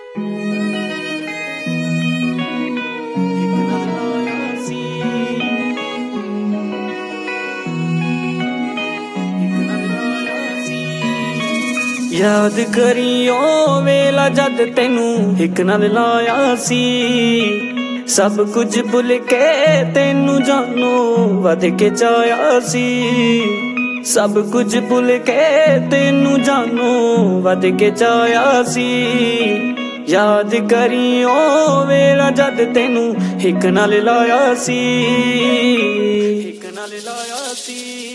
याद करी ओ वेला जद तेनू हिक नाल लाया सी। सब कुछ भुल के तेनू जानो वध के चाया सी। सब कुछ भुल के तेनू जानो वध के चाया सी। याद करी ओ वेला जद तेनू हिक नाल लाया सी। हिक नाल लाया सी।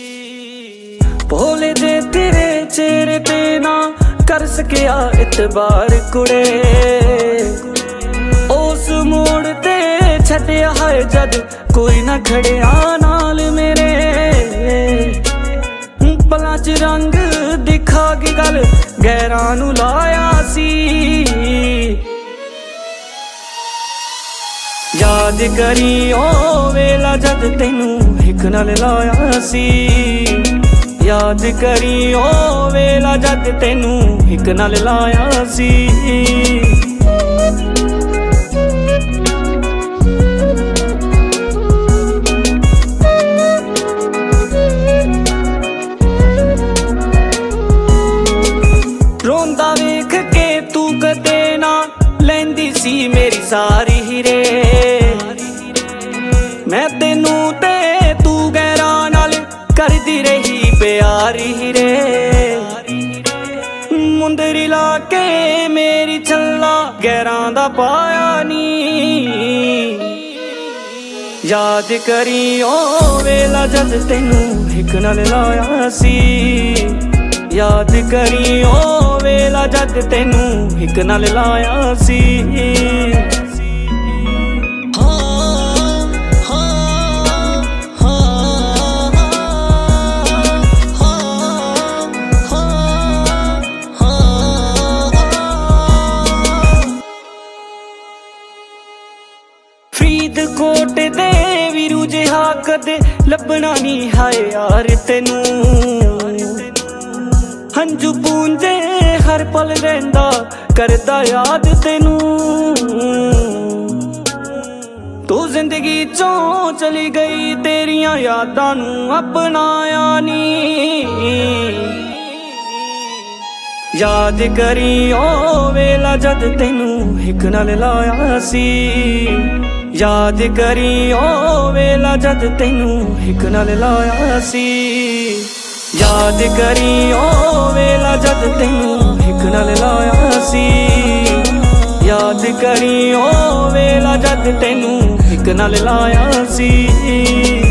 भोले जे तेरे चेहरे पे ना कर सकिया इतबार कुड़े। उस मोड़ ते छड्डिया है जद कोई ना खड़िया नाल मेरे। पलां च रंग दिखा के गल गैरां नू लाया सी। याद करी ओ वेला जद तेनू हिक नाल लाया सी। याद करी ओ वेला जद तेनू हिक नाल लाया सी। रोंदा वेख के तू कदे ना लैंदी सी मेरी सारी हीरे। मैं तेनू ते तू गैरां नाल करदी रही प्यारी हीरे। मुंदरी ला के मेरी छल्ला गैरां दा पाया नी। याद करी ओ वेला जद तेनू हिक नाल लाया सी। याद करी ओ वेला जद तेनू हिक नाल लाया सी। फरीदकोट दे वीरू जिहा कदे लभना नी हाय यार तेनू। हंजू पूंजे हर पल रहिंदा करदा याद तेनू। तू जिंदगी चों चली गई तेरियां यादां नू अपनाया नी। याद करी ओ वेला जद तेनू हिक नाल लाया सी। याद करी ओ वेला जद तेनू हिक नाल लाया सी। याद करी ओ वेला जद तेनू हिक नाल लाया सी। याद करी ओ वेला जद तेनू हिक नाल लाया सी।